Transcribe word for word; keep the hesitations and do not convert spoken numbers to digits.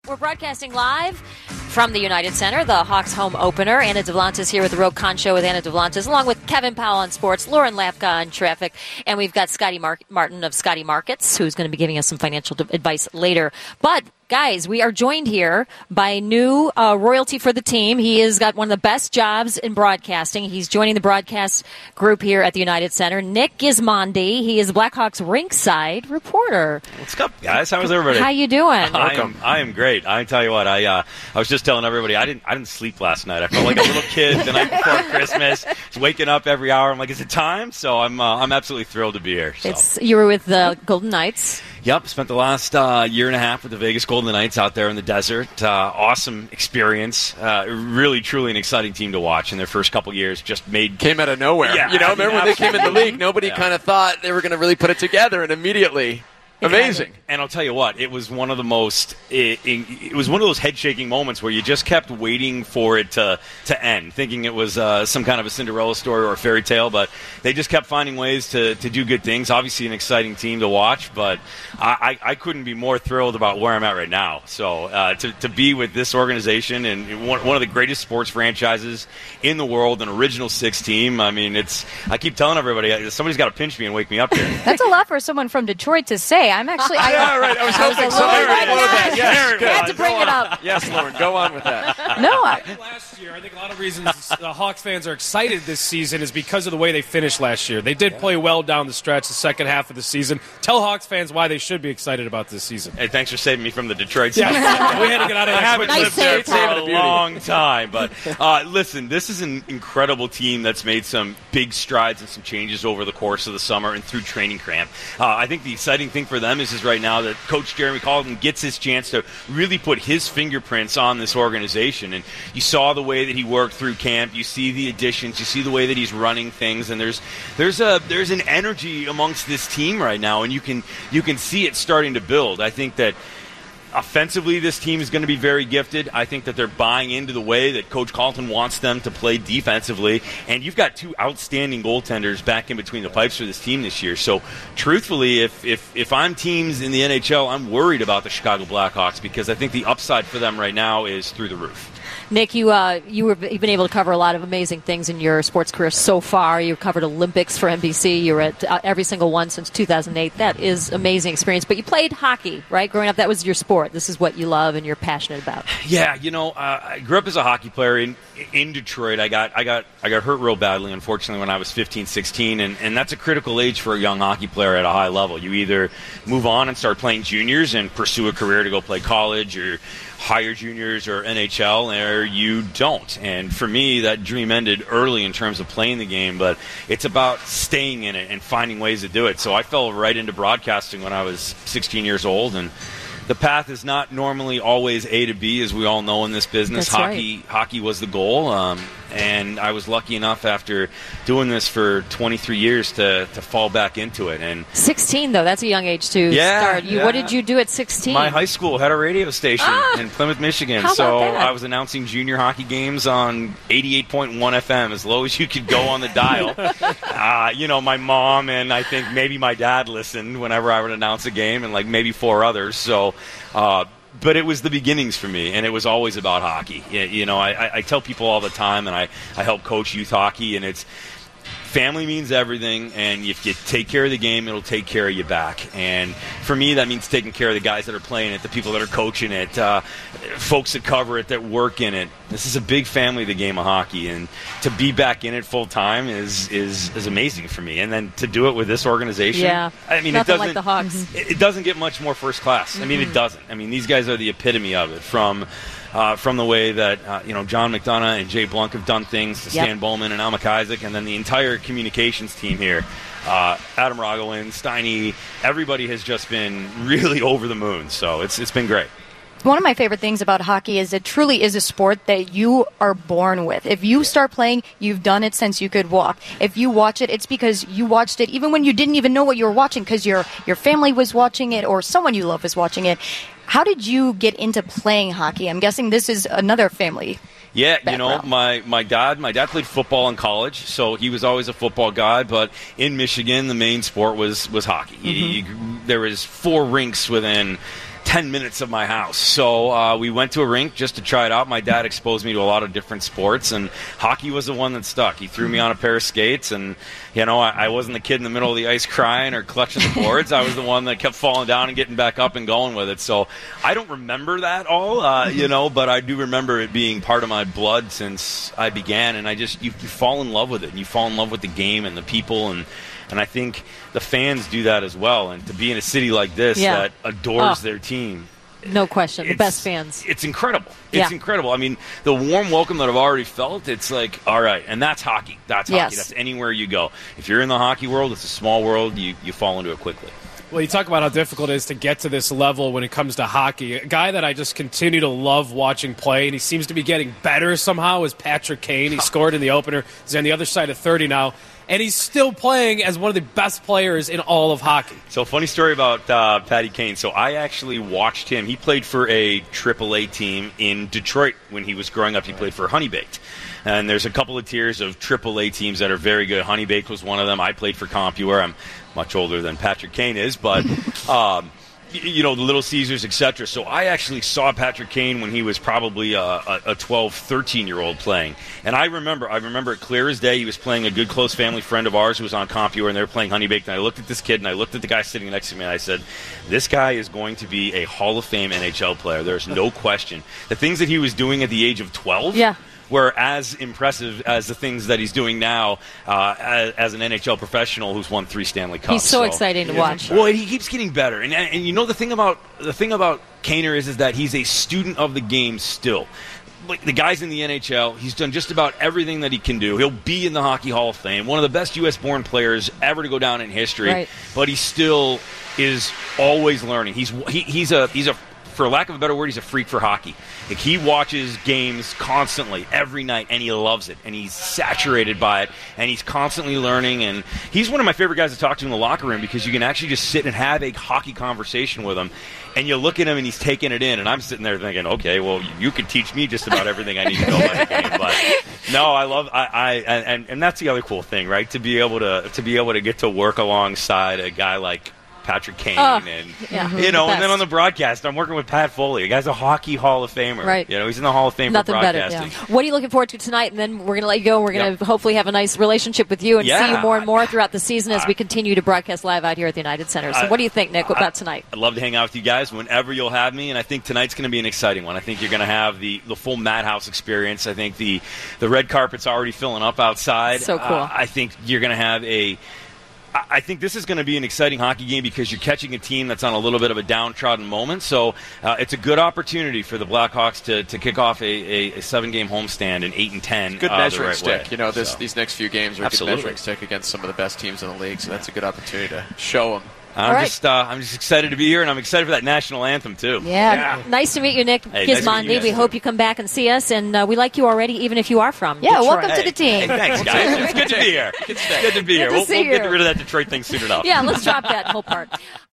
We're broadcasting live from the United Center, the Hawks home opener. Anna Devlantis here with the Roe Conn Show with Anna Devlantis, along with Kevin Powell on sports, Lauren Lapka on traffic, and we've got Scotty Mar- Martin of Scotty Markets, who's going to be giving us some financial d- advice later. But guys, we are joined here by new uh, royalty for the team. He has got one of the best jobs in broadcasting. He's joining the broadcast group here at the United Center. Nick Gismondi. He is Blackhawks rinkside reporter. What's up, guys? How's everybody? How you doing? I am, I am great. I tell you what, I uh, I was just telling everybody I didn't I didn't sleep last night. I felt like a little kid the night before Christmas. Just waking up every hour. I'm like, is it time? So I'm uh, I'm absolutely thrilled to be here. So. It's you were with the Golden Knights. Yep, spent the last uh, year and a half with the Vegas Golden Knights out there in the desert. Uh, awesome experience. Uh, really, truly an exciting team to watch in their first couple years. Just made came out of nowhere. Yeah, you know, I mean, remember when they came in the league? Nobody yeah. kind of thought they were going to really put it together, and immediately. Amazing. And I'll tell you what, it was one of the most, it, it, it was one of those head-shaking moments where you just kept waiting for it to, to end, thinking it was uh, some kind of a Cinderella story or a fairy tale, but they just kept finding ways to, to do good things. Obviously an exciting team to watch, but I, I, I couldn't be more thrilled about where I'm at right now. So uh, to, to be with this organization and one, one of the greatest sports franchises in the world, an original six team, I mean, it's, I keep telling everybody, somebody's got to pinch me and wake me up here. That's a lot for someone from Detroit to say. I'm actually. I, yeah, right. I was hoping was somebody would right follow that. Yes, I had to bring it up. Yes, Lauren, go on with that. No, I, last year, I think a lot of reasons the Hawks fans are excited this season is because of the way they finished last year. They did play well down the stretch, the second half of the season. Tell Hawks fans why they should be excited about this season. Hey, thanks for saving me from the Detroit season. Yeah, we had to get out of I haven't that. lived there for a long time. But uh, listen, this is an incredible team that's made some big strides and some changes over the course of the summer and through training camp. Uh, I think the exciting thing for them is, is right now that Coach Jeremy Colliton gets his chance to really put his fingerprints on this organization. And you saw the way that he worked through camp. You see the additions. You see the way that he's running things. And there's there's a there's an energy amongst this team right now, and you can you can see it starting to build. I think that offensively, this team is going to be very gifted. I think that they're buying into the way that Coach Colliton wants them to play defensively. And you've got two outstanding goaltenders back in between the pipes for this team this year. So, truthfully, if if, if I'm teams in the N H L, I'm worried about the Chicago Blackhawks because I think the upside for them right now is through the roof. Nick, you uh, you were, you've been able to cover a lot of amazing things in your sports career so far. You covered Olympics for N B C. You were at uh, every single one since two thousand eight. That is amazing experience. But you played hockey, right? Growing up, that was your sport. This is what you love and you're passionate about. Yeah, you know, uh, I grew up as a hockey player in in Detroit. I got I got I got hurt real badly, unfortunately, when I was fifteen, sixteen, and, and that's a critical age for a young hockey player at a high level. You either move on and start playing juniors and pursue a career to go play college or higher juniors or N H L, or you don't. And for me, that dream ended early in terms of playing the game, but it's about staying in it and finding ways to do it. So I fell right into broadcasting when I was sixteen years old, and the path is not normally always A to B, as we all know in this business. That's hockey right. hockey was the goal, um, and I was lucky enough after doing this for twenty-three years to, to fall back into it. And sixteen, though, that's a young age to Yeah, start. You, yeah. What did you do at sixteen? my high school had a radio station Ah! in Plymouth, Michigan, How so about that? I was announcing junior hockey games on eighty-eight point one F M, as low as you could go on the dial. uh, you know, my mom and I think maybe my dad listened whenever I would announce a game, and like maybe four others. So, uh, but it was the beginnings for me, and it was always about hockey. You, you know, I, I, I tell people all the time, and I, I help coach youth hockey, and it's family means everything, and if you take care of the game, it'll take care of you back. And for me, that means taking care of the guys that are playing it, the people that are coaching it, uh, folks that cover it, that work in it. This is a big family, the game of hockey, and to be back in it full time is, is is amazing for me. And then to do it with this organization, Yeah, I mean, nothing it doesn't like the Hawks. It, it doesn't get much more first class. I mean, it doesn't. I mean, these guys are the epitome of it. From Uh, from the way that uh, you know John McDonough and Jay Blunk have done things, to Yep. Stan Bowman and Almec Isaac, and then the entire communications team here, uh, Adam Rogowin, Steiny, everybody has just been really over the moon. So it's it's been great. One of my favorite things about hockey is it truly is a sport that you are born with. If you start playing, you've done it since you could walk. If you watch it, it's because you watched it even when you didn't even know what you were watching, because your your family was watching it or someone you love was watching it. How did you get into playing hockey? I'm guessing this is another family. Yeah, you know, background. my, my dad, my dad played football in college, so he was always a football guy. But in Michigan, the main sport was was hockey. Mm-hmm. You, you, there was four rinks within ten minutes of my house. So uh, we went to a rink just to try it out. My dad exposed me to a lot of different sports, and hockey was the one that stuck. He threw me on a pair of skates, and you know, I, I wasn't the kid in the middle of the ice crying or clutching the boards. I was the one that kept falling down and getting back up and going with it. So I don't remember that all, uh, you know, but I do remember it being part of my blood since I began, and I just, you, you fall in love with it, and you fall in love with the game and the people, and And I think the fans do that as well. And to be in a city like this Yeah. that adores Oh. their team, No question. The it's- best fans. It's incredible. It's Yeah. incredible. I mean, the warm welcome that I've already felt, it's like, all right. And that's hockey. That's hockey. Yes. That's anywhere you go. If you're in the hockey world, it's a small world. You, you fall into it quickly. Well, you talk about how difficult it is to get to this level when it comes to hockey. A guy that I just continue to love watching play, and he seems to be getting better somehow, is Patrick Kane. He scored in the opener. He's on the other side of thirty now, and he's still playing as one of the best players in all of hockey. So, funny story about uh, Patty Kane. So, I actually watched him. He played for a triple A team in Detroit when he was growing up. He played for Honey Baked. And there's a couple of tiers of triple A teams that are very good. Honey Baked was one of them. I played for CompuWare. I'm much older than Patrick Kane is, but um, y- you know, the Little Caesars, et cetera. So I actually saw Patrick Kane when he was probably a, a, a twelve, thirteen-year-old playing. And I remember, I remember it clear as day. He was playing a good close family friend of ours who was on CompuWare, and they were playing Honey Baked. And I looked at this kid, and I looked at the guy sitting next to me, and I said, this guy is going to be a Hall of Fame N H L player. There's no question. The things that he was doing at the age of twelve, Yeah. were as impressive as the things that he's doing now uh, as, as an N H L professional who's won three Stanley Cups. He's so exciting to watch. Well, he keeps getting better, and and you know the thing about the thing about Kaner is is that he's a student of the game still. Like the guy's in the N H L, he's done just about everything that he can do. He'll be in the Hockey Hall of Fame, one of the best U S born players ever to go down in history. Right. But he still is always learning. He's he, he's a he's a for lack of a better word, he's a freak for hockey. Like, he watches games constantly, every night, and he loves it, and he's saturated by it, and he's constantly learning, and he's one of my favorite guys to talk to in the locker room because you can actually just sit and have a hockey conversation with him, and you look at him, and he's taking it in, and I'm sitting there thinking, okay, well, you could teach me just about everything I need to know about the game, but no, I love, I, I and, and that's the other cool thing, right, to be able to, to be able to get to work alongside a guy like Patrick Kane, Oh, and yeah. you know, The and then best. on the broadcast, I'm working with Pat Foley. The guy's a hockey Hall of Famer. Right. You know, he's in the Hall of Fame Nothing for better. broadcasting. Yeah. What are you looking forward to tonight? And then we're going to let you go. We're going to Yep. hopefully have a nice relationship with you and Yeah. see you more and more throughout the season as we continue to broadcast live out here at the United Center. So, I- what do you think, Nick, about tonight? I'd love to hang out with you guys whenever you'll have me, and I think tonight's going to be an exciting one. I think you're going to have the, the full Madhouse experience. I think the the red carpet's already filling up outside. So cool. Uh, I think you're going to have a. I I think this is going to be an exciting hockey game because you're catching a team that's on a little bit of a downtrodden moment. So uh, it's a good opportunity for the Blackhawks to, to kick off a, a, a seven-game homestand in eight and ten. Good uh, measuring the right stick. way. You know, this So, these next few games are a good Absolutely. measuring stick against some of the best teams in the league. So that's a good opportunity to show them. I'm All right. just uh, I'm just excited to be here, and I'm excited for that national anthem too. Yeah. Nice to meet you, Nick Hey, nice to meet you Gismondi. guys. We hope you come back and see us, and uh, we like you already, even if you are from Yeah, Detroit. welcome to Hey, the team. Hey, thanks, guys. It's good to be here. It's good to be here. to We'll, see we'll get you. rid of that Detroit thing soon enough. Yeah, let's drop that whole part.